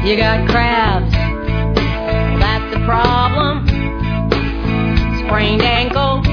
You got crabs, that's the problem. Sprained ankle,